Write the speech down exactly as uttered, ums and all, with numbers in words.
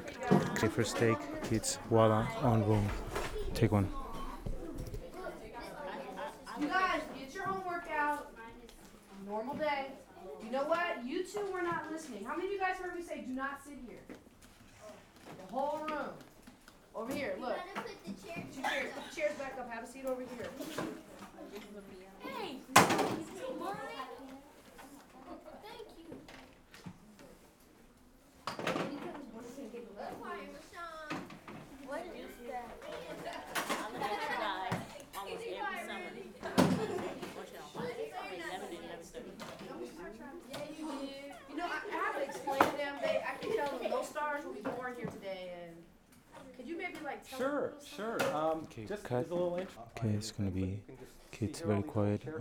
Okay, first take. It's Walla on room. Take one. You guys, get your homework out. Normal day. You know what? You two were not listening. How many of you guys heard me say do not sit here? The whole room. Over here, look. Two chairs. Put the chairs back up. Have a seat over here. Hey, is this mine? Thank you. What is that? I'm gonna let you guys almost every summer. What y'all? eleven and eleven thirty. Yeah, you did. You know, I, I have to explain to them. They, I can tell them those stars will be born here today. And could you maybe like tell them a Sure, little something? sure. Um, Okay, just cut. as a little intro. Okay, it's gonna be kids very quiet